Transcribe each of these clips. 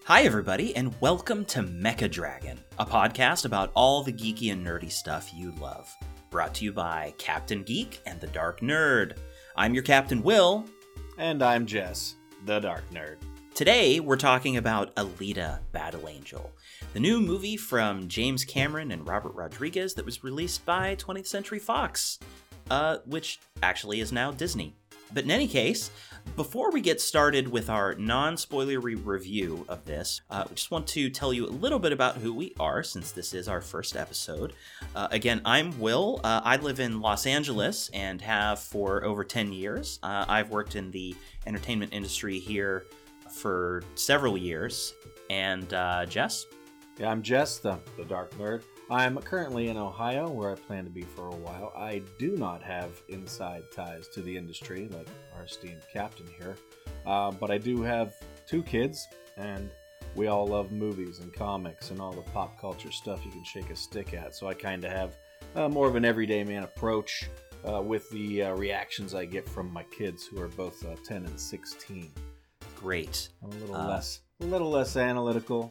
Hi, everybody, and welcome to Mecha Dragon, a podcast about all the geeky and nerdy stuff you love. Brought to you by Captain Geek and the Dark Nerd. I'm your Captain Will. And I'm Jess, the Dark Nerd. Today, we're talking about Alita: Battle Angel, the new movie from James Cameron and Robert Rodriguez that was released by 20th Century Fox, which actually is now Disney. But in any case, before we get started with our non-spoilery review of this, we just want to tell you a little bit about who we are, since this is our first episode. Again, I'm Will. I live in Los Angeles and have for over 10 years. I've worked in the entertainment industry here for several years. And Jess? Yeah, I'm Jess, the Dark Nerd. I'm currently in Ohio, where I plan to be for a while. I do not have inside ties to the industry, like our esteemed captain here. But I do have 2 kids, and we all love movies and comics and all the pop culture stuff you can shake a stick at. So I kind of have more of an everyday man approach with the reactions I get from my kids, who are both 10 and 16. Great. I'm a little less analytical,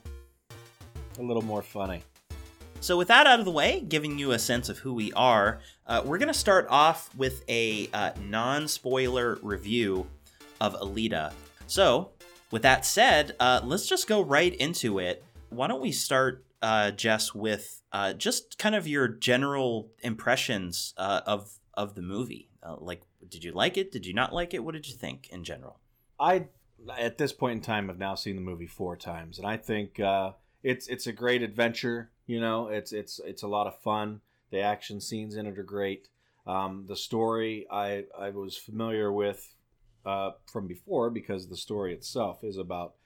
a little more funny. So with that out of the way, giving you a sense of who we are, we're going to start off with a non-spoiler review of Alita. So, with that said, let's just go right into it. Why don't we start, Jess, with just kind of your general impressions of the movie? Did you like it? Did you not like it? What did you think in general? I, at this point in time, have now seen the movie 4 times, and I think it's a great adventure. You know, it's a lot of fun. The action scenes in it are great. The story I was familiar with from before, because the story itself is about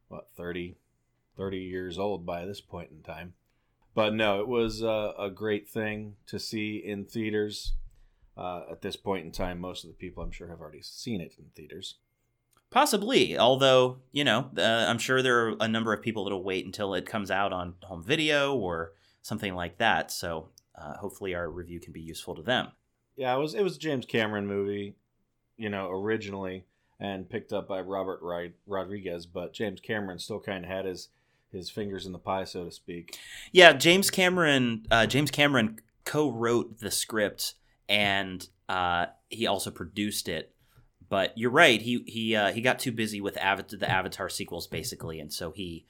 30 years old by this point in time. But no, it was a great thing to see in theaters. At this point in time, most of the people, I'm sure, have already seen it in theaters. Possibly, although, I'm sure there are a number of people that'll wait until it comes out on home video or something like that. So hopefully our review can be useful to them. Yeah, it was a James Cameron movie, originally, and picked up by Robert Rodriguez. But James Cameron still kind of had his fingers in the pie, so to speak. Yeah, James Cameron co-wrote the script, and he also produced it. But you're right. He got too busy with the Avatar sequels, basically, and so he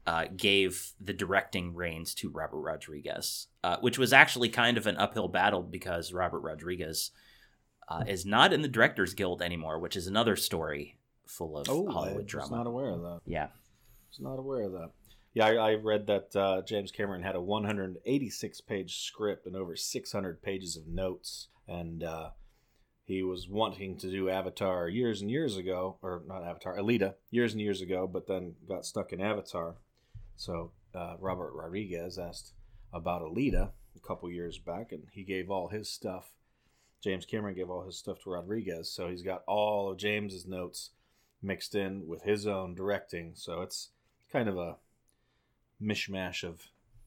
gave the directing reins to Robert Rodriguez, which was actually kind of an uphill battle, because Robert Rodriguez is not in the Directors Guild anymore, which is another story full of Hollywood drama. I was not aware of that. Yeah, I was not aware of that. Yeah, I read that James Cameron had a 186-page script and over 600 pages of notes, and he was wanting to do Avatar years and years ago, or not Avatar, Alita, years and years ago, but then got stuck in Avatar. So Robert Rodriguez asked about Alita a couple years back, and he gave all his stuff. James Cameron gave all his stuff to Rodriguez, so he's got all of James's notes mixed in with his own directing. So it's kind of a mishmash of,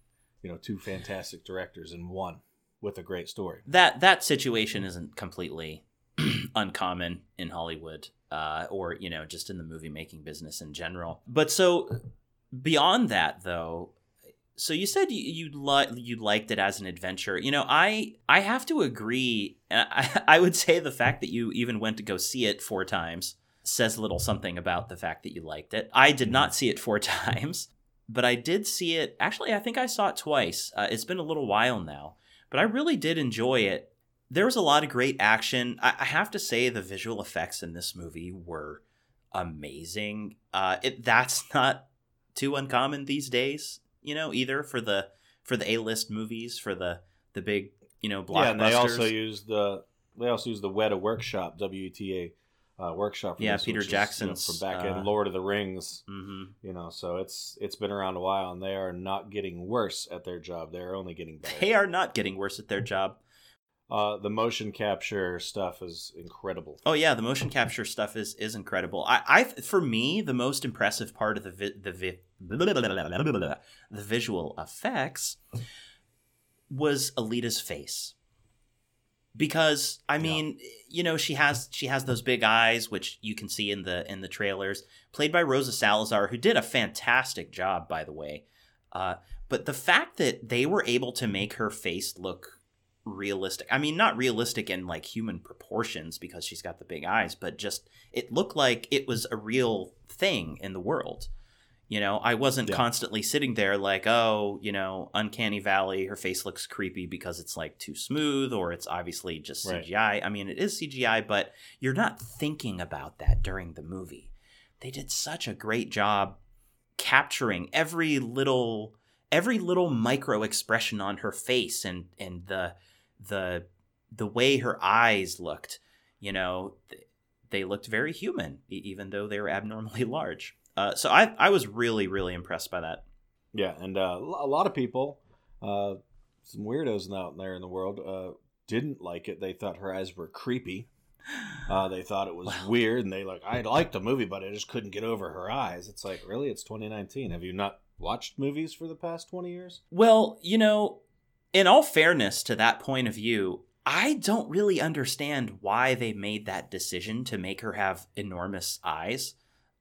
2 fantastic directors in one with a great story. That situation isn't completely uncommon in Hollywood, or just in the movie making business in general. But so beyond that, though, so you said you liked it as an adventure. I have to agree. I would say the fact that you even went to go see it 4 times says a little something about the fact that you liked it. I did not see it 4 times, but I did see it. Actually, I think I saw it twice. It's been a little while now, but I really did enjoy it. There was a lot of great action. I have to say the visual effects in this movie were amazing. That's not too uncommon these days, either for the A-list movies, for the big, blockbusters. Yeah, and they also use the Weta Workshop, WETA workshop. Yeah, Peter Jackson's from back in Lord of the Rings. Mm-hmm. So it's been around a while, and they are not getting worse at their job. They are only getting better. They are not getting worse at their job. The motion capture stuff is incredible. Oh yeah, the motion capture stuff is incredible. I for me, the most impressive part of the visual effects was Alita's face. because I mean, she has those big eyes, which you can see in the trailers, played by Rosa Salazar, who did a fantastic job, by the way. But the fact that they were able to make her face look realistic, I mean, not realistic in like human proportions because she's got the big eyes, but just it looked like it was a real thing in the world. I wasn't constantly sitting there like, oh, Uncanny Valley, her face looks creepy because it's like too smooth, or it's obviously just CGI. I mean, it is CGI, but you're not thinking about that during the movie. They did such a great job capturing every little micro expression on her face and the way her eyes looked. They looked very human, even though they were abnormally large. So I was really, really impressed by that. Yeah, and a lot of people, some weirdos out there in the world, didn't like it. They thought her eyes were creepy. They thought it was weird, and I liked the movie, but I just couldn't get over her eyes. It's like, really? It's 2019. Have you not watched movies for the past 20 years? Well, in all fairness to that point of view, I don't really understand why they made that decision to make her have enormous eyes.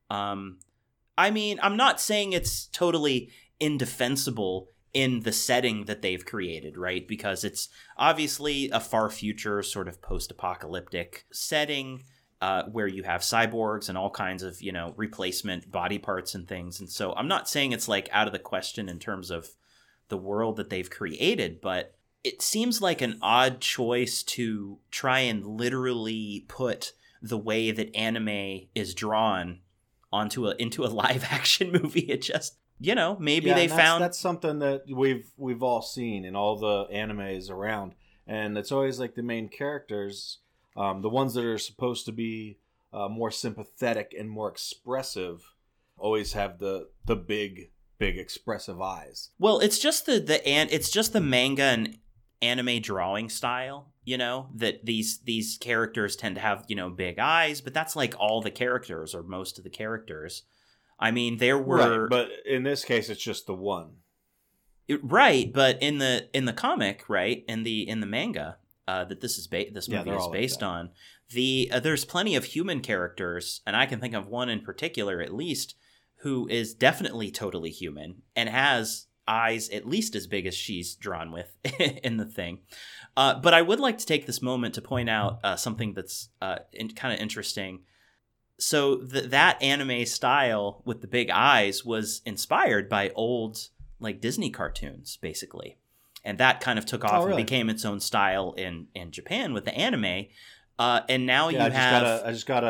I mean, I'm not saying it's totally indefensible in the setting that they've created, right? Because it's obviously a far future sort of post-apocalyptic setting where you have cyborgs and all kinds of, replacement body parts and things. And so I'm not saying it's like out of the question in terms of the world that they've created, but it seems like an odd choice to try and literally put the way that anime is drawn into a live action movie. It just, maybe they found that's something that we've all seen in all the animes around, and it's always like the main characters, the ones that are supposed to be more sympathetic and more expressive, always have the big expressive eyes. Well, it's just it's just the manga and anime drawing style, that these characters tend to have, big eyes, but that's like all the characters or most of the characters. I mean, there were, right, but in this case, it's just the one. Right, but in the comic, right, in the manga that this movie is based on, there's plenty of human characters, and I can think of one in particular at least who is definitely totally human and has eyes at least as big as she's drawn with in the thing. But I would like to take this moment to point out something that's kind of interesting. So that anime style with the big eyes was inspired by old like Disney cartoons, basically. And that kind of took off and became its own style in Japan with the anime. And now I just got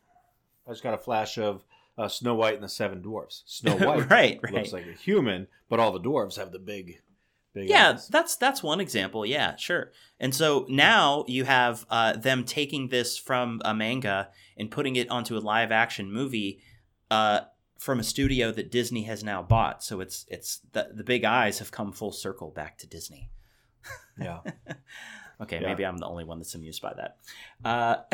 a flash of Snow White and the Seven Dwarfs. Snow White right. looks like a human, but all the dwarves have the big eyes. That's one example. Yeah, sure. And so now you have them taking this from a manga and putting it onto a live action movie from a studio that Disney has now bought. So it's the big eyes have come full circle back to Disney. Yeah. Okay, maybe I'm the only one that's amused by that.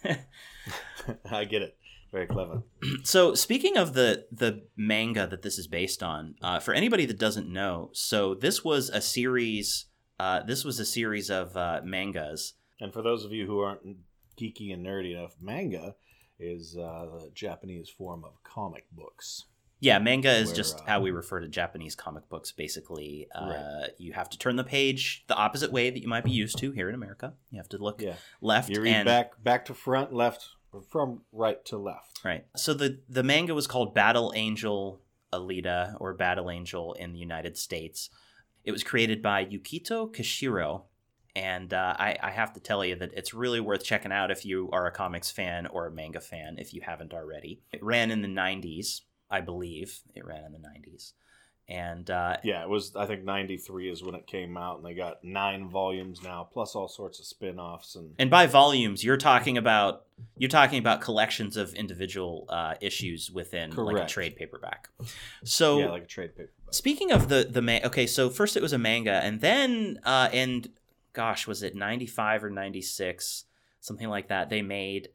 I get it. Very clever. So speaking of the manga that this is based on, for anybody that doesn't know, so this was a series. This was a series of mangas. And for those of you who aren't geeky and nerdy enough, manga is the Japanese form of comic books. Yeah, manga is just how we refer to Japanese comic books. Basically, you have to turn the page the opposite way that you might be used to here in America. You have to look left. You read back to front, left, or from right to left. Right. So the manga was called Battle Angel Alita, or Battle Angel in the United States. It was created by Yukito Kishiro. And I have to tell you that it's really worth checking out if you are a comics fan or a manga fan, if you haven't already. It ran in the 90s. I believe it ran in the 90s. And it was, I think 93 is when it came out, and they got 9 volumes now, plus all sorts of spin-offs. And by volumes, you're talking about collections of individual issues within like a trade paperback. So like a trade paperback. Speaking of okay, so first it was a manga, and then was it 95 or 96, something like that, they made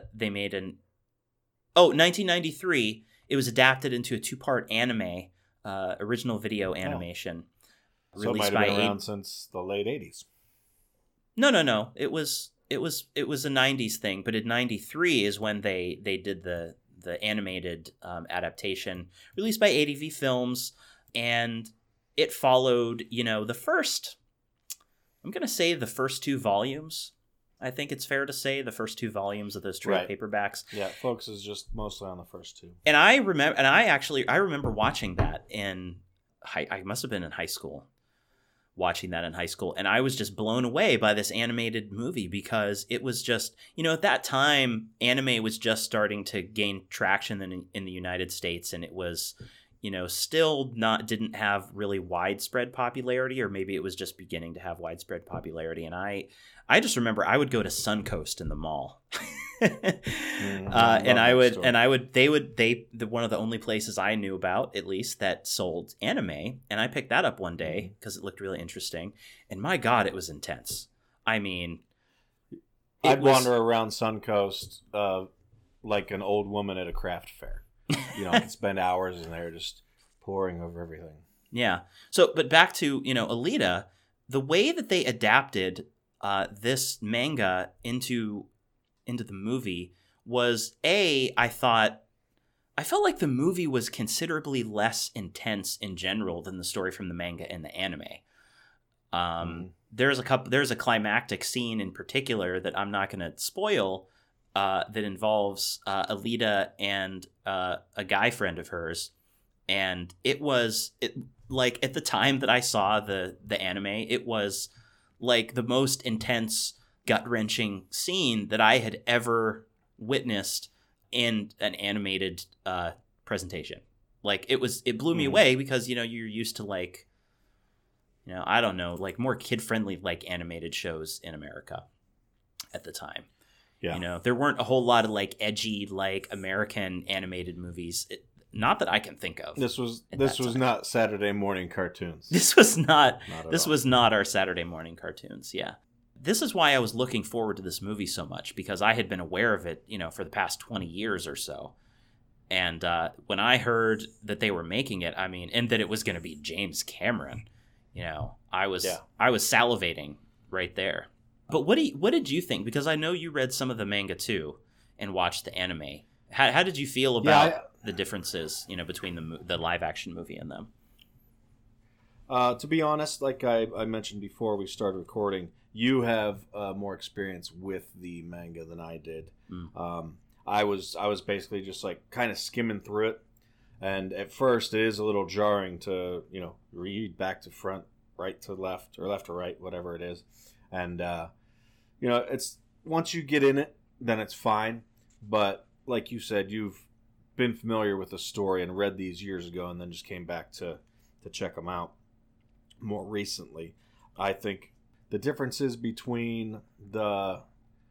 1993. It was adapted into a 2-part anime, original video animation. So it might have been around since the late 80s. No. It was a 90s thing, but in 93 is when they did the animated adaptation released by ADV Films, and it followed, the first, I'm going to say the first 2 volumes. I think it's fair to say the first 2 volumes of those trade paperbacks. Yeah, it focuses just mostly on the first 2. And I remember watching that I must have been in high school. Watching that in high school, and I was just blown away by this animated movie because it was just, at that time, anime was just starting to gain traction in the United States, and it was, still didn't have really widespread popularity, or maybe it was just beginning to have widespread popularity. And I just remember I would go to Suncoast in the mall. One of the only places I knew about, at least, that sold anime, and I picked that up one day because it looked really interesting, and my God, it was intense. I mean, I'd wander around Suncoast like an old woman at a craft fair. I could spend hours in there just poring over everything. Yeah. So, but back to, Alita, the way that they adapted this manga into the movie was, I felt like the movie was considerably less intense in general than the story from the manga and the anime. There's a climactic scene in particular that I'm not going to spoil that involves Alita and a guy friend of hers, and it like at the time that I saw the anime, it was like the most intense, gut-wrenching scene that I had ever witnessed in an animated presentation. Like it blew me away because you're used to I don't know, like more kid-friendly like animated shows in America at the time. Yeah. There weren't a whole lot of like edgy like American animated movies. Not that I can think of. This was not Saturday morning cartoons. This was not our Saturday morning cartoons. Yeah. This is why I was looking forward to this movie so much, because I had been aware of it, for the past 20 years or so. And when I heard that they were making it, and that it was going to be James Cameron, I was salivating right there. But what did you think? Because I know you read some of the manga too and watched the anime. How did you feel about the differences, between the live action movie and them? To be honest, like I mentioned before we started recording, you have more experience with the manga than I did. I was basically just like kind of skimming through it, and at first it is a little jarring to read back to front, right to left, or left to right, whatever it is, and it's once you get in it, then it's fine. But like you said, you've been familiar with the story and read these years ago, and then just came back to check them out more recently. I think the differences between the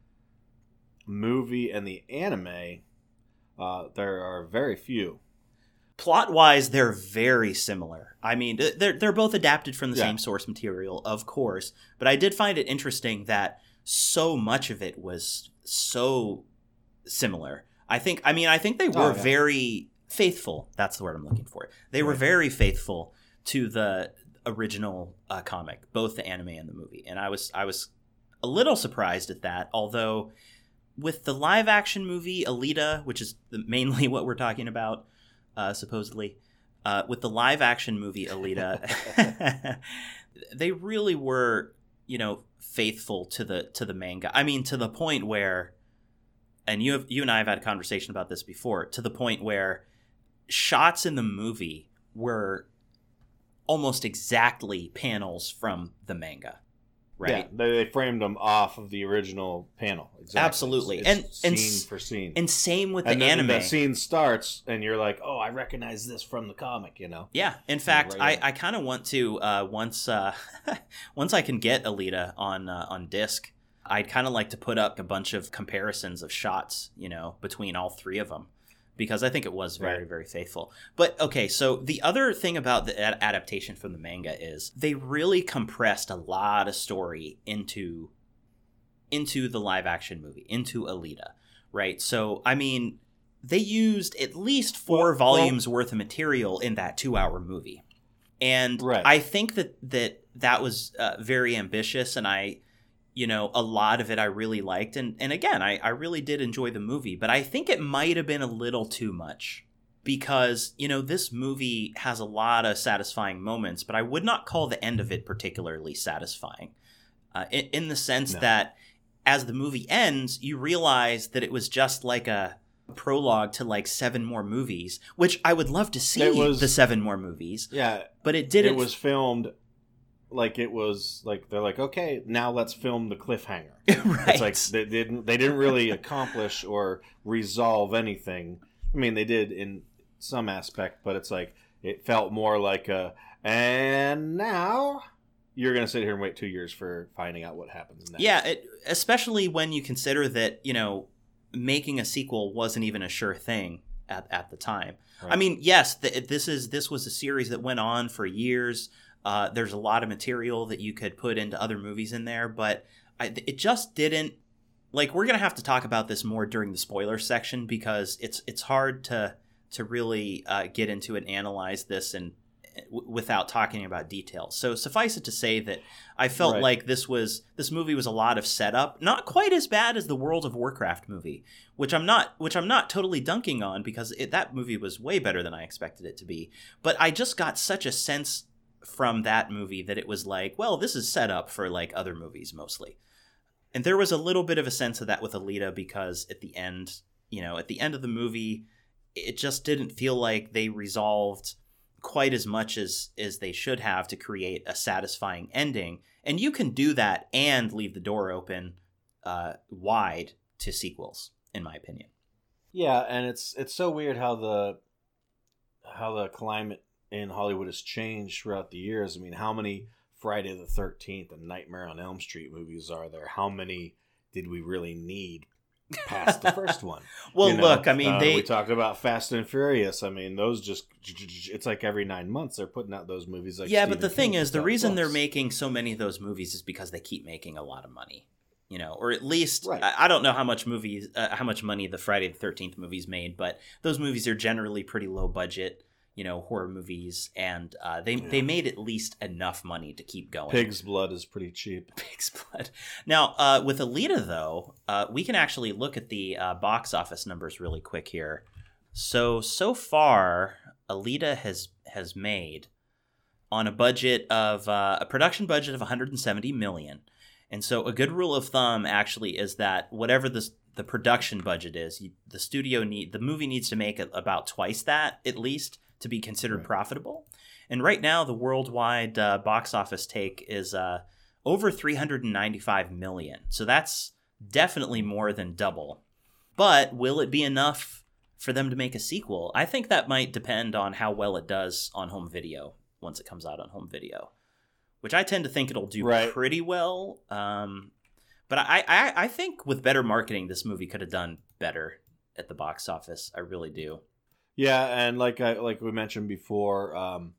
movie and the anime, there are very few. Plot-wise, they're very similar. They're both adapted from the same source material, of course, but I did find it interesting that so much of it was so similar. I think they were very faithful. That's the word I'm looking for. They were very faithful to the original comic, both the anime and the movie. And I was a little surprised at that, although with the live action movie Alita, which is mainly what we're talking about, supposedly, with the live action movie Alita, they really were, faithful to the manga. To the point where, and you and I have had a conversation about this before, to the point where shots in the movie were almost exactly panels from the manga, right? Yeah, they framed them off of the original panel. Exactly. Absolutely. It's scene for scene. And same with and the anime. The scene starts, and you're like, oh, I recognize this from the comic, Yeah. In fact, I kind of want to, once I can get Alita on disc, I'd kind of like to put up a bunch of comparisons of shots, between all three of them, because I think it was very, very faithful. But okay, so the other thing about the adaptation from the manga is they really compressed a lot of story into the live action movie, into Alita, right? So, they used at least 4 volumes worth of material in that 2-hour movie. And I think that was very ambitious, and a lot of it I really liked. And again, I really did enjoy the movie, but I think it might have been a little too much because, this movie has a lot of satisfying moments, but I would not call the end of it particularly satisfying in the sense that as the movie ends, you realize that it was just like a prologue to like 7 more movies, which I would love to see the 7 more movies. Yeah. But it didn't. It was filmed like it was like they're like, okay, now let's film the cliffhanger. Right. It's like they didn't really accomplish or resolve anything. I mean, they did in some aspect, but it's like it felt more like and now you're going to sit here and wait 2 years for finding out what happens next. Yeah, especially when you consider that, making a sequel wasn't even a sure thing at the time. Right. I mean, yes, this was a series that went on for years. There's a lot of material that you could put into other movies in there, but it just didn't. Like, we're gonna have to talk about this more during the spoiler section because it's hard to really get into and analyze this and without talking about details. So suffice it to say that I felt like this movie was a lot of setup, not quite as bad as the World of Warcraft movie, which I'm not totally dunking on because that movie was way better than I expected it to be. But I just got such a sense from that movie that it was like, well, this is set up for like other movies mostly. And there was a little bit of a sense of that with Alita because at the end of the movie, it just didn't feel like they resolved quite as much as they should have to create a satisfying ending. And you can do that and leave the door open wide to sequels, in my opinion. Yeah, and it's so weird how the climate in Hollywood has changed throughout the years. I mean, how many Friday the 13th and Nightmare on Elm Street movies are there? How many did we really need past the first one? Well, look, I mean, we talked about Fast and Furious. I mean, those just, it's like every 9 months they're putting out those movies. Like, yeah, but the thing is, the reason they're making so many of those movies is because they keep making a lot of money, or at least I don't know how much money the Friday the 13th movies made, but those movies are generally pretty low budget, horror movies, and they made at least enough money to keep going. Pig's blood is pretty cheap. Pig's blood. Now, with Alita, though, we can actually look at the box office numbers really quick here. So far, Alita has made on a budget of a production budget of $170 million. And so a good rule of thumb actually is that whatever the production budget is, the movie needs to make about twice that at least to be considered profitable. And right now, the worldwide box office take is over $395 million. So that's definitely more than double. But will it be enough for them to make a sequel? I think that might depend on how well it does on home video once it comes out on home video, which I tend to think it'll do pretty well. But I think with better marketing, this movie could have done better at the box office. I really do. Yeah, and like we mentioned before,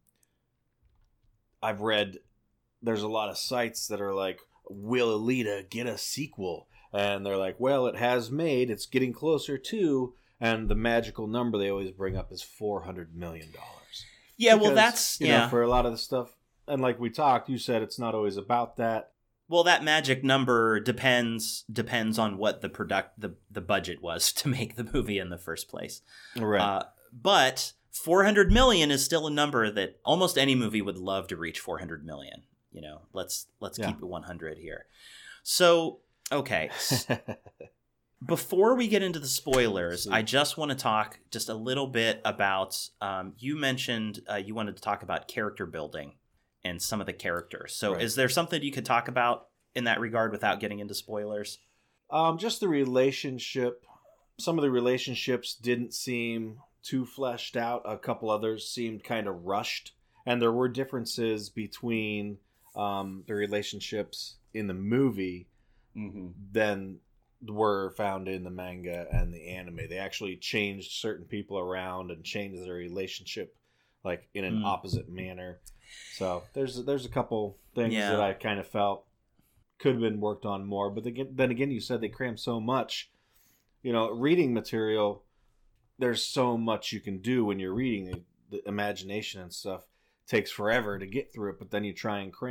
I've read there's a lot of sites that are like, will Alita get a sequel? And they're like, well, it has made, it's getting closer to, and the magical number they always bring up is $400 million. Yeah, because, well, that's, you know, for a lot of the stuff, and like we talked, you said it's not always about that. Well, that magic number depends on what the budget was to make the movie in the first place. Right. But 400 million is still a number that almost any movie would love to reach. 400 million. Let's keep it 100 here. So, okay. Before we get into the spoilers, I just want to talk just a little bit about, you mentioned you wanted to talk about character building and some of the characters. So is there something you could talk about in that regard without getting into spoilers? Just the relationship. Some of the relationships didn't seem too fleshed out. A couple others seemed kind of rushed. And there were differences between the relationships in the movie than were found in the manga and the anime. They actually changed certain people around and changed their relationship like in an opposite manner. So there's a couple things that I kind of felt could have been worked on more. But then again, you said they crammed so much. Reading material, there's so much you can do when you're reading. The imagination and stuff takes forever to get through it, but then you try and cram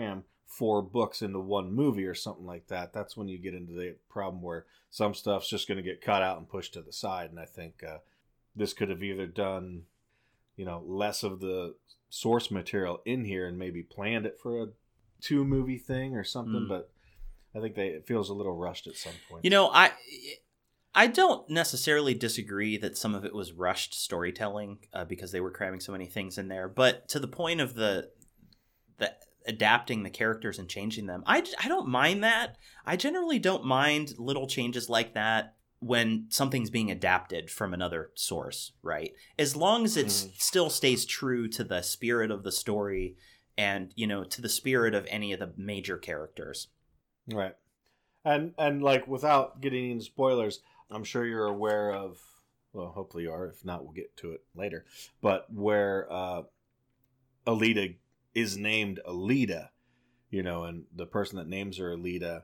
4 books into one movie or something like that, that's when you get into the problem where some stuff's just going to get cut out and pushed to the side. And I think this could have either done, less of the source material in here and maybe planned it for a 2-movie thing or something, but I think it feels a little rushed at some point. I don't necessarily disagree that some of it was rushed storytelling because they were cramming so many things in there. But to the point of the adapting the characters and changing them, I don't mind that. I generally don't mind little changes like that when something's being adapted from another source, right? As long as it still stays true to the spirit of the story and, to the spirit of any of the major characters. Right. And like, without getting into spoilers, I'm sure you're aware of, well, hopefully you are. If not, we'll get to it later. But where Alita is named Alita, and the person that names her Alita,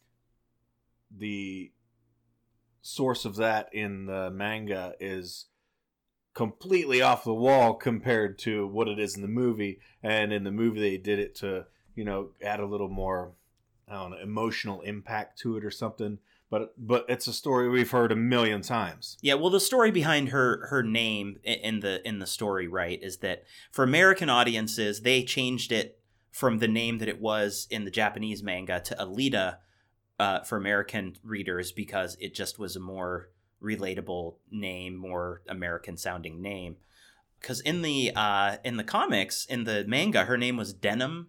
the source of that in the manga is completely off the wall compared to what it is in the movie. And in the movie, they did it to, add a little more, I don't know, emotional impact to it or something. But it's a story we've heard a million times. Yeah, well, the story behind her name in the story, right, is that for American audiences, they changed it from the name that it was in the Japanese manga to Alita for American readers because it just was a more relatable name, more American-sounding name. Because in the comics, in the manga, her name was Denim,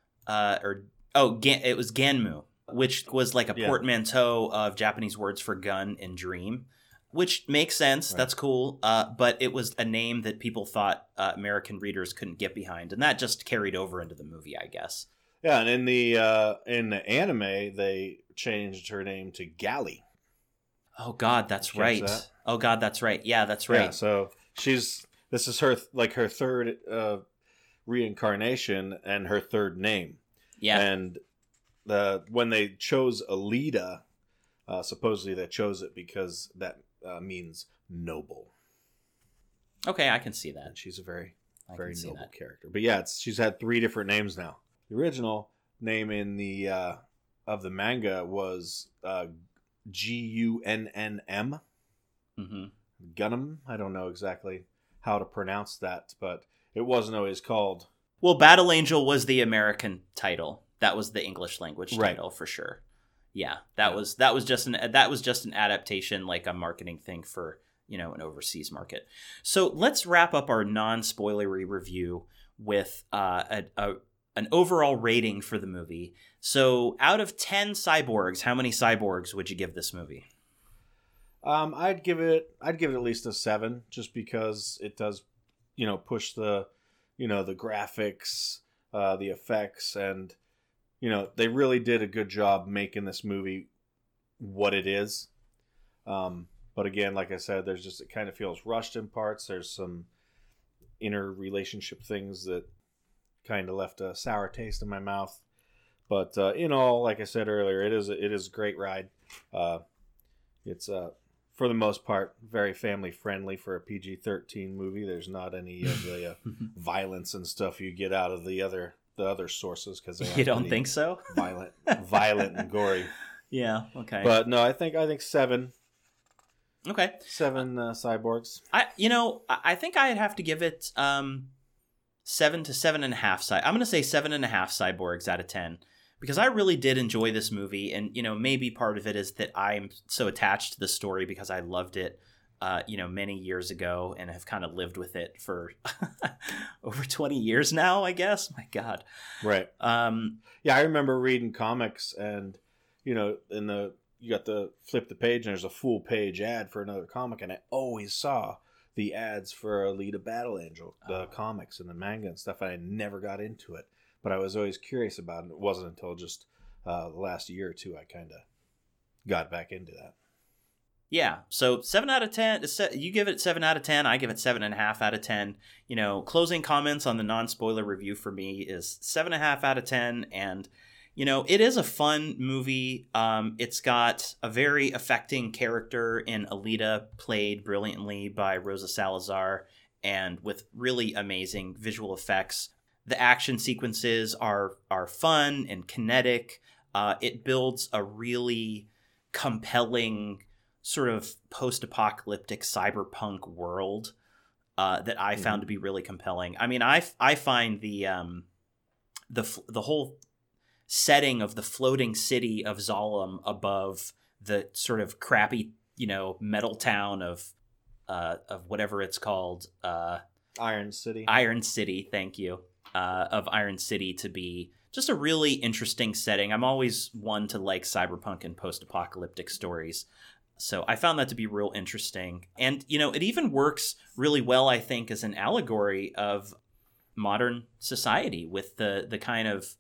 it was Ganmu, which was like a portmanteau of Japanese words for gun and dream, which makes sense. Right. That's cool. But it was a name that people thought American readers couldn't get behind. And that just carried over into the movie, I guess. Yeah, and in the anime, they changed her name to Gally. Oh, God, that's right. Oh, God, that's right. Yeah, that's right. Yeah, so this is her third reincarnation and her third name. Yeah. And when they chose Alita, supposedly they chose it because that means noble. Okay, I can see that. And she's a very noble character. But yeah, she's had 3 different names now. The original name in the of the manga was Gunnm. Mm-hmm. Gunnm. I don't know exactly how to pronounce that, but it wasn't always called. Well, Battle Angel was the American title. That was the English language title for sure. Yeah, that was just an adaptation, like a marketing thing for an overseas market. So let's wrap up our non-spoilery review with an overall rating for the movie. So out of 10 cyborgs, how many cyborgs would you give this movie? I'd give it at least a 7, just because it does, push the, the graphics, the effects, and they really did a good job making this movie what it is. But again, like I said, it kind of feels rushed in parts. There's some inner relationship things that kind of left a sour taste in my mouth. But in all, like I said earlier, it is a great ride. It's for the most part very family friendly for a PG-13 movie. There's not any of the violence and stuff you get out of the other sources, because you don't think so? violent and gory. Yeah. Okay. But no, I think 7. Okay. 7 cyborgs. I think I'd have to give it 7 to 7.5. I'm going to say 7.5 cyborgs out of 10, because I really did enjoy this movie, and maybe part of it is that I'm so attached to the story because I loved it. Many years ago, and have kind of lived with it for over 20 years now, I guess. My God. Right. Yeah, I remember reading comics, and, you got to flip the page, and there's a full page ad for another comic, and I always saw the ads for Alita Battle Angel, the comics and the manga and stuff, and I never got into it. But I was always curious about it. It wasn't until just the last year or two I kind of got back into that. Yeah, so 7 out of 10. You give it 7 out of 10. I give it 7.5 out of 10. Closing comments on the non-spoiler review for me is 7.5 out of 10. And, it is a fun movie. It's got a very affecting character in Alita, played brilliantly by Rosa Salazar, and with really amazing visual effects The action sequences are fun and kinetic. It builds a really compelling sort of post-apocalyptic cyberpunk world that I found to be really compelling. I mean, I find the whole setting of the floating city of Zalem above the sort of crappy, metal town of whatever it's called, Iron City. Iron City, thank you. Of Iron City to be just a really interesting setting. I'm always one to like cyberpunk and post-apocalyptic stories. So I found that to be real interesting. And, it even works really well, I think, as an allegory of modern society with the kind of,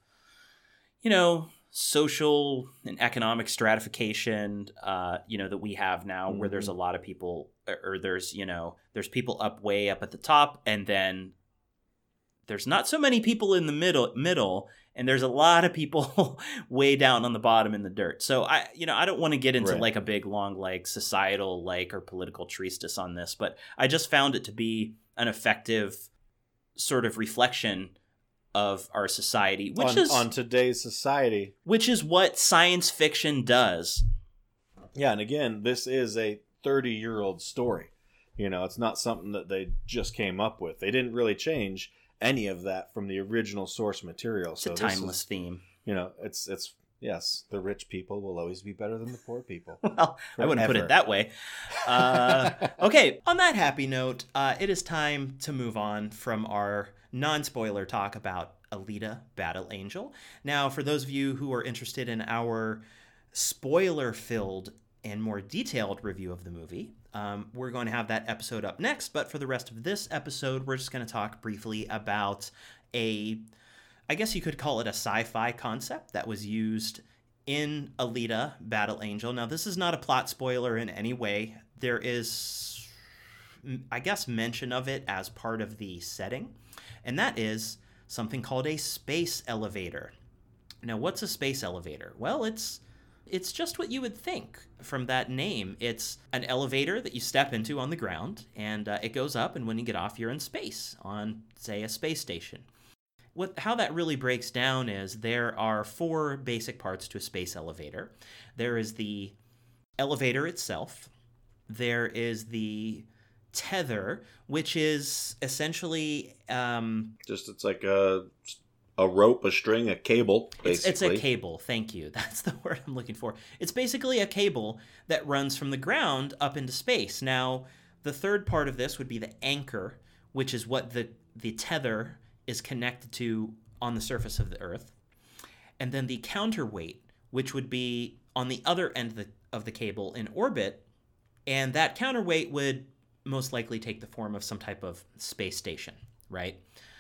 social and economic stratification, that we have now, where there's a lot of people, or there's people way up at the top, and then there's not so many people in the middle, and there's a lot of people way down on the bottom in the dirt. So I don't want to get into like a big long like societal or political treatise on this, but I just found it to be an effective sort of reflection of our society, which is on today's society, which is what science fiction does. Yeah, and again, this is a 30-year-old story. It's not something that they just came up with. They didn't really change any of that from the original source material. It's a timeless theme. It's yes, the rich people will always be better than the poor people. Well, I wouldn't put it that way. Okay, on that happy note, it is time to move on from our non-spoiler talk about Alita: Battle Angel. Now, for those of you who are interested in our spoiler-filled and more detailed review of the movie, we're going to have that episode up next. But for the rest of this episode, we're just going to talk briefly about I guess you could call it a sci-fi concept that was used in Alita: Battle Angel. Now, this is not a plot spoiler in any way. There is, I guess, mention of it as part of the setting, and that is something called a space elevator. Now, what's a space elevator? Well, it's just what you would think from that name. It's an elevator that you step into on the ground, and it goes up, and when you get off, you're in space on, say, a space station. How that really breaks down is there are 4 basic parts to a space elevator. There is the elevator itself. There is the tether, which is essentially it's like a rope, a string, a cable, basically. It's a cable, thank you. That's the word I'm looking for. It's basically a cable that runs from the ground up into space. Now, the third part of this would be the anchor, which is what the tether is connected to on the surface of the Earth. And then the counterweight, which would be on the other end of the cable in orbit, and that counterweight would most likely take the in of some type of space station, right?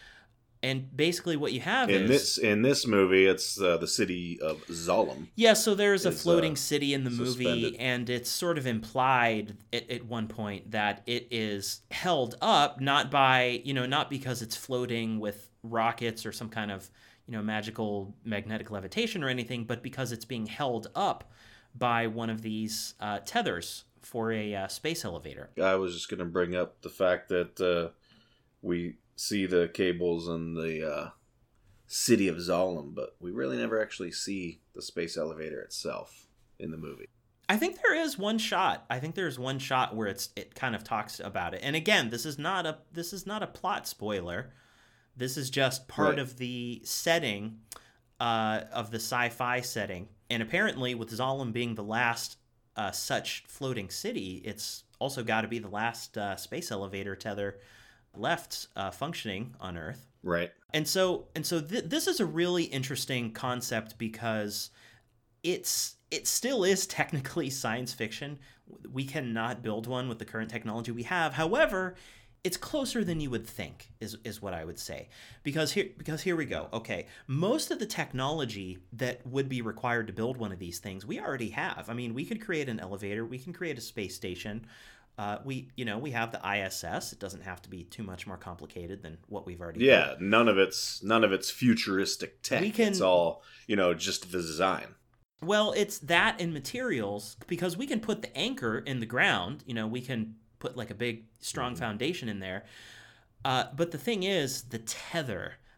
And basically what you have in this movie, it's the city of Zalem. Yeah, so there's a floating city in the movie, and it's sort of implied at one point that it is held up not because it's floating with rockets or some kind of magical magnetic levitation or anything, but because it's being held up by one of these tethers for a space elevator. I was just going to bring up the fact that we see the cables in the city of Zalem, but we really never actually see the space elevator itself in the movie. I think there is one shot. I think there's one shot where it kind of talks about it. And again, this is not a plot spoiler. This is just part of the setting of the sci-fi setting. And apparently, with Zalem being the last such floating city, it's also got to be the last space elevator tether left functioning on Earth. Right. And so this is a really interesting concept because it still is technically science fiction. We cannot build one with the current technology we have. However, it's closer than you would think is what I would say. Because here we go. Okay, most of the technology that would be required to build one of these things, we already have. I mean, we could create an elevator, we can create a space station. We have the ISS. It doesn't have to be too much more complicated than what we've already built. None of it's futuristic tech. It's all, just the design. Well, it's that in materials, because we can put the anchor in the ground. We can put like a big strong foundation in there. But the thing is, the tether,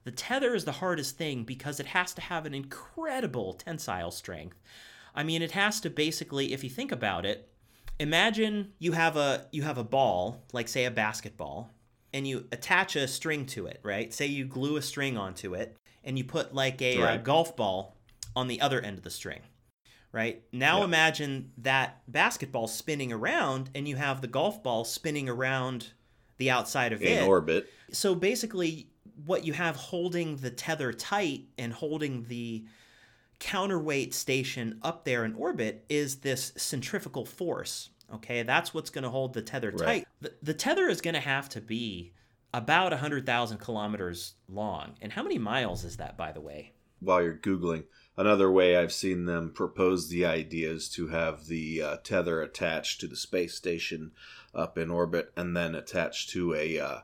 The tether is the hardest thing because it has to have an incredible tensile strength. I mean, it has to basically, if you think about it, imagine you have a ball, like say a basketball, and you attach a string to it, right? Say you glue a string onto it, and you put like a golf ball on the other end of the string, right? Now imagine that basketball spinning around, and you have the golf ball spinning around the outside of it. In orbit. So basically, what you have holding the tether tight and holding the counterweight station up there in orbit is this centrifugal force. Okay, that's what's going to hold the tether tight. The tether is going to have to be about 100,000 kilometers long. And how many miles is that, by the way? While you're Googling, another way I've seen them propose the idea is to have the tether attached to the space station up in orbit and then attached to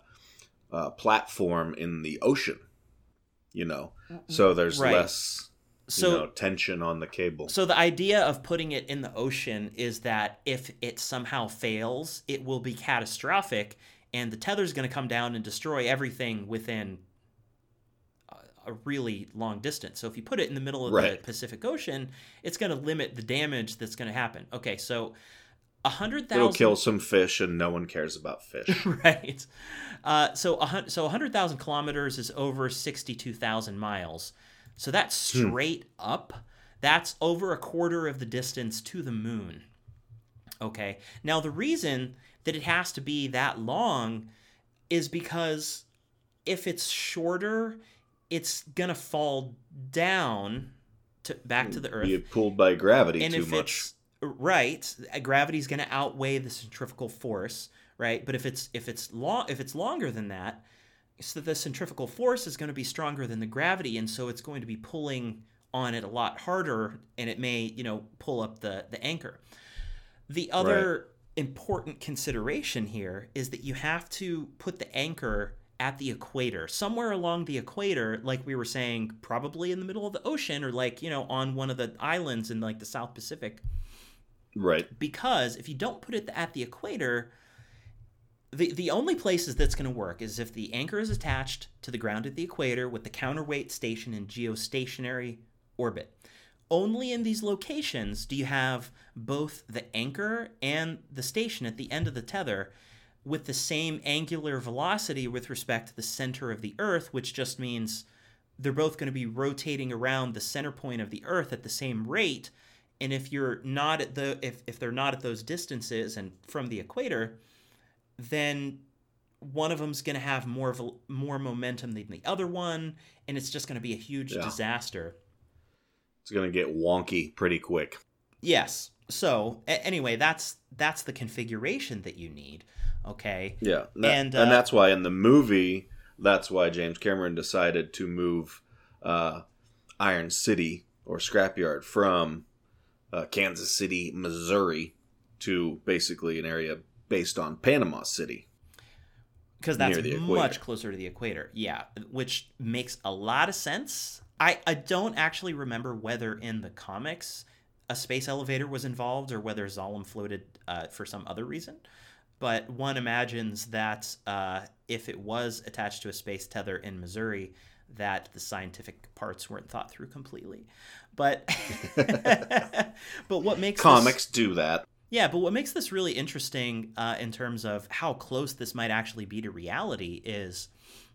a platform in the ocean, so there's less tension on the cable. So the idea of putting it in the ocean is that if it somehow fails, it will be catastrophic, and the tether is going to come down and destroy everything within a really long distance. So if you put it in the middle of the Pacific Ocean, it's going to limit the damage that's going to happen. Okay, so 100,000... It'll kill some fish, and no one cares about fish. Right. So 100,000 kilometers is over 62,000 miles. So that's straight up. That's over a quarter of the distance to the moon. Okay. Now, the reason that it has to be that long is because if it's shorter, it's going to fall down back to the Earth. Be pulled by gravity and too much. Right. Gravity is going to outweigh the centrifugal force, right? But if it's longer than that, so the centrifugal force is going to be stronger than the gravity, and so it's going to be pulling on it a lot harder, and it may, pull up the anchor. The other important consideration here is that you have to put the anchor at the equator, somewhere along the equator, like we were saying, probably in the middle of the ocean, or like, on one of the islands in like the South Pacific. Right. Because if you don't put it at the equator, the only places that's going to work is if the anchor is attached to the ground at the equator with the counterweight station in geostationary orbit. Only in these locations do you have both the anchor and the station at the end of the tether with the same angular velocity with respect to the center of the Earth, which just means they're both going to be rotating around the center point of the Earth at the same rate. And if you're not at if they're not at those distances and from the equator, then one of them's going to have more momentum than the other one, and it's just going to be a huge disaster. It's going to get wonky pretty quick. Yes. So anyway, that's the configuration that you need. Okay. Yeah, and that's why in the movie, that's why James Cameron decided to move Iron City or Scrapyard from Kansas City, Missouri, to basically an area based on Panama City. Because that's much closer to the equator. Yeah, which makes a lot of sense. I don't actually remember whether in the comics a space elevator was involved or whether Zalem floated for some other reason. But one imagines that if it was attached to a space tether in Missouri, that the scientific parts weren't thought through completely. But but what makes comics do that? Yeah, but what makes this really interesting in terms of how close this might actually be to reality is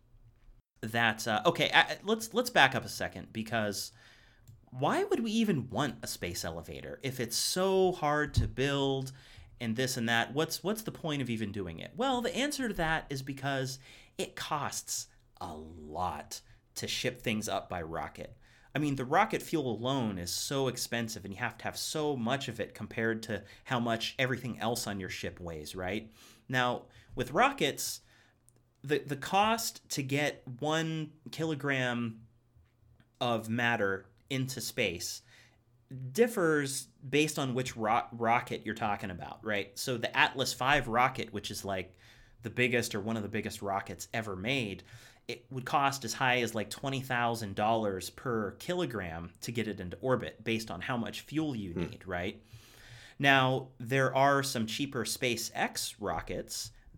that let's back up a second, because why would we even want a space elevator if it's so hard to build and this and that? What's the point of even doing it? Well, the answer to that is because it costs a lot to ship things up by rocket. I mean, the rocket fuel alone is so expensive, and you have to have so much of it compared to how much everything else on your ship weighs, right? Now, with rockets, the cost to get 1 kilogram of matter into space differs based on which rocket you're talking about, right? So the Atlas V rocket, which is like the biggest or one of the biggest rockets ever made, it would cost as high as like $20,000 per kilogram to get it into orbit based on how much fuel you need, right? Now, there are some cheaper SpaceX rockets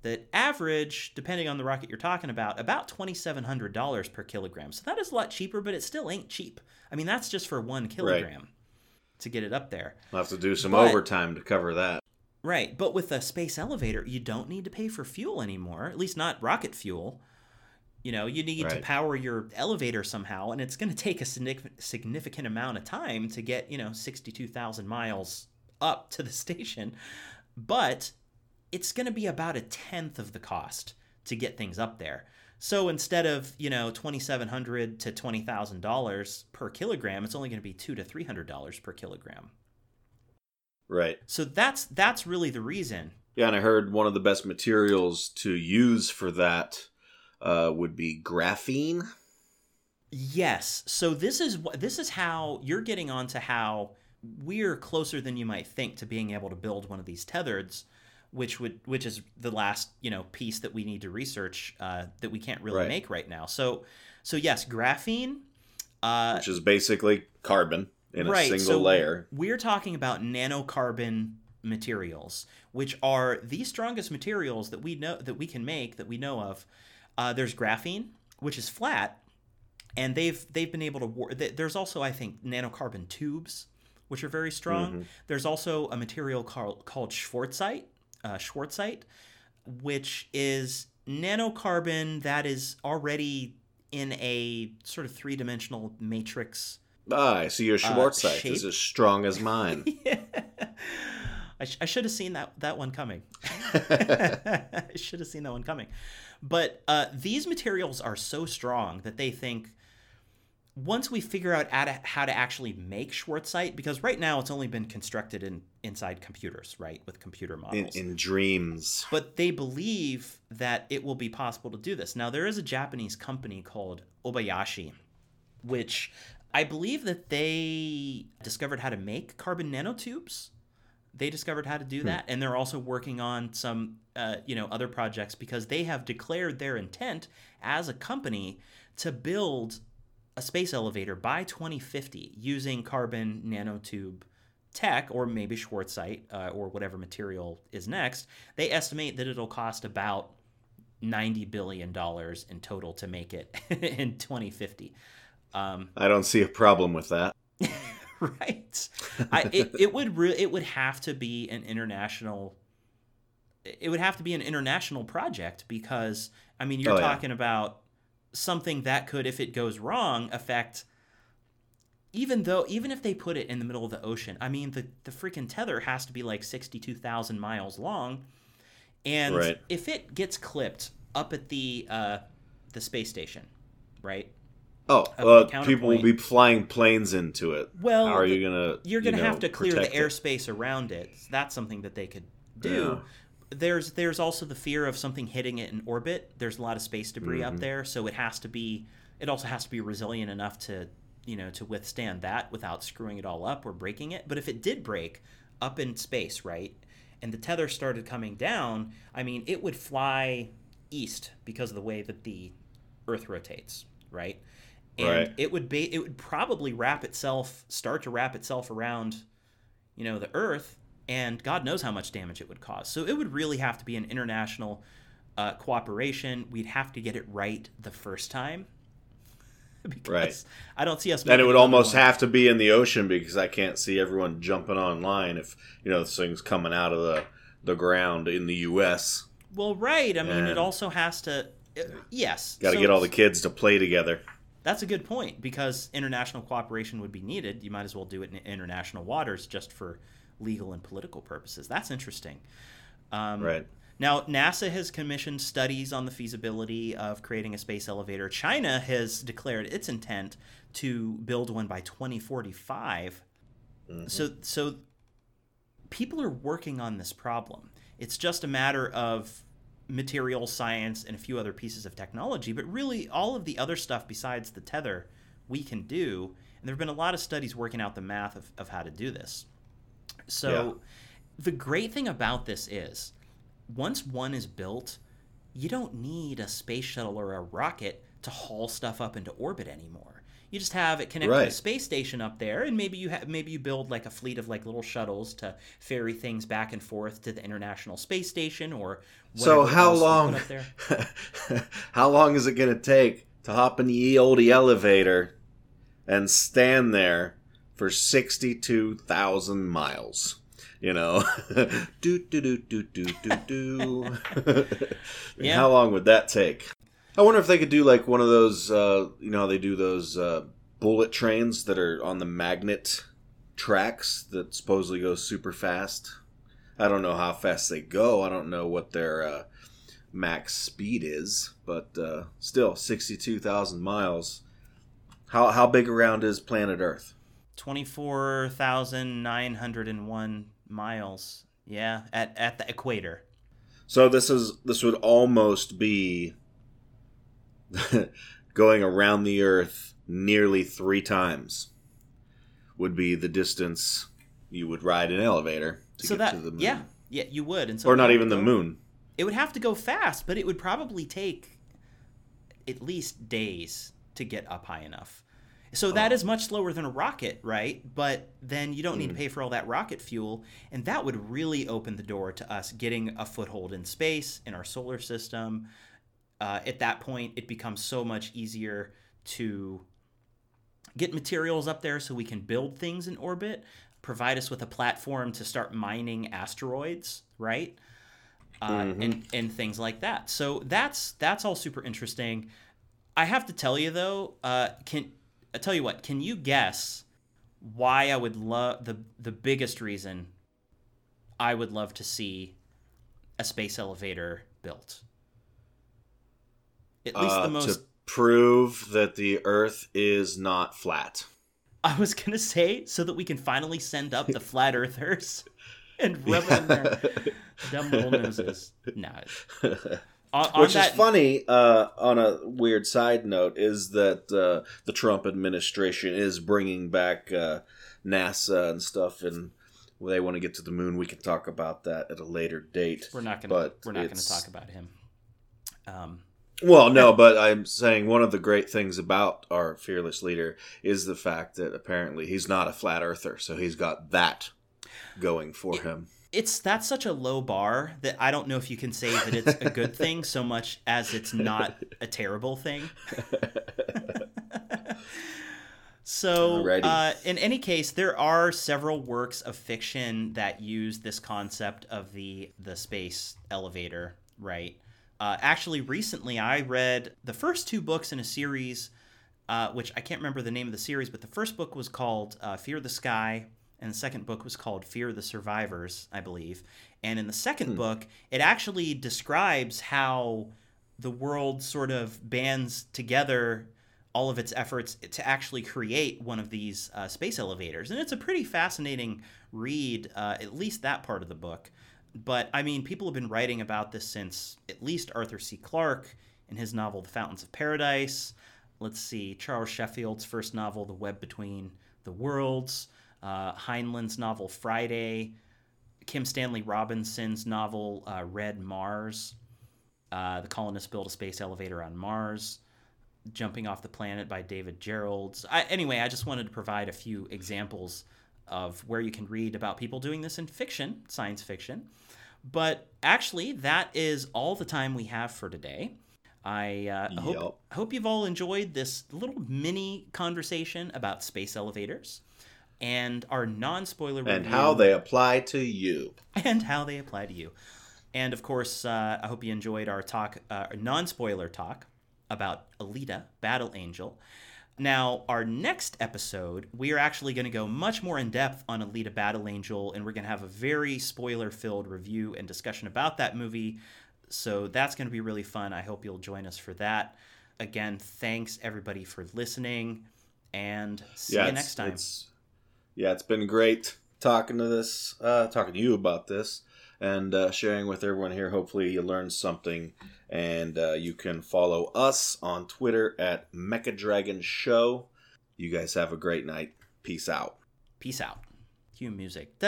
that average, depending on the rocket you're talking about $2,700 per kilogram. So that is a lot cheaper, but it still ain't cheap. I mean, that's just for 1 kilogram to get it up there. We'll have to do some overtime to cover that. Right, but with a space elevator, you don't need to pay for fuel anymore, at least not rocket fuel. You know, you need to power your elevator somehow, and it's going to take a significant amount of time to get, 62,000 miles up to the station. But it's going to be about 1/10 of the cost to get things up there. So instead of, $2,700 to $20,000 per kilogram, it's only going to be $200 to $300 per kilogram. Right. So that's really the reason. Yeah, and I heard one of the best materials to use for that would be graphene. Yes. So this is how you're getting onto how we're closer than you might think to being able to build one of these tethereds, which is the last piece that we need to research that we can't really make right now. So yes, graphene, which is basically carbon in a single layer. We're talking about nanocarbon materials, which are the strongest materials that we know that we can make that we know of. There's graphene, which is flat, and they've been able to. There's also, I think, nanocarbon tubes, which are very strong. Mm-hmm. There's also a material called schwarzite, which is nanocarbon that is already in a sort of three-dimensional matrix. I see your schwarzite is as strong as mine. Yeah. I should have seen that one coming. I should have seen that one coming. But these materials are so strong that they think once we figure out how to actually make schwarzite, because right now it's only been constructed inside computers, right, with computer models. In dreams. But they believe that it will be possible to do this. Now, there is a Japanese company called Obayashi, which I believe that they discovered how to make carbon nanotubes. They discovered how to do that, and they're also working on some, other projects because they have declared their intent as a company to build a space elevator by 2050 using carbon nanotube tech, or maybe schwarzite, or whatever material is next. They estimate that it'll cost about $90 billion in total to make it in 2050. I don't see a problem with that. Right. It would have to be an international. It would have to be an international project because you're talking about something that could, if it goes wrong, affect. Even if they put it in the middle of the ocean, the freaking tether has to be like 62,000 miles long, and if it gets clipped up at the space station, right? People will be flying planes into it. Well, how are you gonna? You're gonna have to clear the airspace around it. That's something that they could do. Yeah. There's also the fear of something hitting it in orbit. There's a lot of space debris up there, so it also has to be resilient enough to withstand that without screwing it all up or breaking it. But if it did break up in space, right, and the tether started coming down, it would fly east because of the way that the Earth rotates, right? And it would probably start to wrap itself around, the Earth, and God knows how much damage it would cause. So it would really have to be an international cooperation. We'd have to get it right the first time. Because I don't see us. And it would almost have to be in the ocean because I can't see everyone jumping online if this thing's coming out of the ground in the U.S. Well, right. It also has to. Yes. Got to get all the kids to play together. That's a good point because international cooperation would be needed. You might as well do it in international waters just for legal and political purposes. That's interesting. Right. Now, NASA has commissioned studies on the feasibility of creating a space elevator. China has declared its intent to build one by 2045. Mm-hmm. So people are working on this problem. It's just a matter of material science and a few other pieces of technology, but really all of the other stuff besides the tether we can do, and there have been a lot of studies working out the math of how to do this. So the great thing about this is once one is built, you don't need a space shuttle or a rocket to haul stuff up into orbit anymore. You just have it connect to a space station up there, and maybe you build like a fleet of like little shuttles to ferry things back and forth to the International Space Station or whatever. So how else long? you put up there. How long is it going to take to hop in the ye olde elevator and stand there for 62,000 miles? You know, do do do do do do do. Yeah. How long would that take? I wonder if they could do like one of those. You know, they do those bullet trains that are on the magnet tracks that supposedly go super fast. I don't know how fast they go. I don't know what their max speed is, but still 62,000 miles. How big around is planet Earth? 24,901 miles. Yeah, at the equator. So this would almost be going around the Earth nearly 3 times. Would be the distance you would ride an elevator to get to the moon. Yeah, you would. And so or not even the moon. It would have to go fast, but it would probably take at least days to get up high enough. So that is much slower than a rocket, right? But then you don't need to pay for all that rocket fuel, and that would really open the door to us getting a foothold in space, in our solar system. At that point, it becomes so much easier to get materials up there so we can build things in orbit, provide us with a platform to start mining asteroids, right? And things like that. So that's all super interesting. I have to tell you, though, I tell you what, can you guess why I would love the biggest reason I would love to see a space elevator built? At least the most... To prove that the Earth is not flat. I was going to say, so that we can finally send up the flat earthers and rub it in their dumb little noses. No. Which is funny, on a weird side note, is that the Trump administration is bringing back NASA and stuff, and they want to get to the moon. We can talk about that at a later date. We're not going to talk about him. Well, no, but I'm saying one of the great things about our fearless leader is the fact that apparently he's not a flat earther, so he's got that going for him. That's such a low bar that I don't know if you can say that it's a good thing so much as it's not a terrible thing. So, in any case, there are several works of fiction that use this concept of the space elevator, right? Actually, recently I read the first 2 books in a series, which I can't remember the name of the series, but the first book was called Fear the Sky, and the second book was called Fear the Survivors, I believe. And in the second book, it actually describes how the world sort of bands together all of its efforts to actually create one of these space elevators. And it's a pretty fascinating read, at least that part of the book. But, I mean, people have been writing about this since at least Arthur C. Clarke in his novel The Fountains of Paradise. Let's see, Charles Sheffield's first novel, The Web Between the Worlds. Heinlein's novel Friday, Kim Stanley Robinson's novel Red Mars, The Colonists Build a Space Elevator on Mars, Jumping Off the Planet by David Gerrold. Anyway, I just wanted to provide a few examples of where you can read about people doing this in fiction, science fiction. But actually, that is all the time we have for today. I hope you've all enjoyed this little mini conversation about space elevators. And our non-spoiler review. And how they apply to you. And of course, I hope you enjoyed our talk, non-spoiler talk about Alita, Battle Angel. Now, our next episode, we are actually going to go much more in depth on Alita, Battle Angel, and we're going to have a very spoiler-filled review and discussion about that movie. So that's going to be really fun. I hope you'll join us for that. Again, thanks everybody for listening, and see you next time. It's been great talking to you about this, and sharing with everyone here. Hopefully you learned something, and you can follow us on Twitter at Mechadragon Show. You guys have a great night. Peace out. Peace out. Cue music. All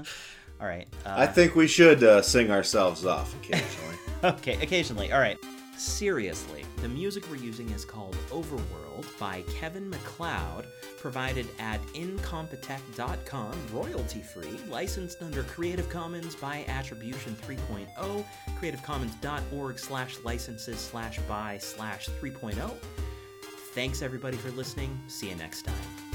right. I think we should sing ourselves off occasionally. Okay, occasionally. All right. Seriously, the music we're using is called Overworld by Kevin MacLeod, provided at incompetech.com, royalty-free, licensed under Creative Commons by Attribution 3.0, creativecommons.org/licenses/by/3.0. Thanks everybody for listening. See you next time.